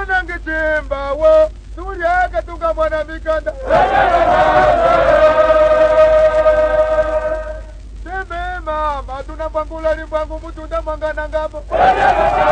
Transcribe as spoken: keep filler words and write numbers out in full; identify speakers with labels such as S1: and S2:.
S1: unangitimba wo tuliaka tukamwana mikanda Seme mama tunambangula limbangu mutunda mwangana ngamo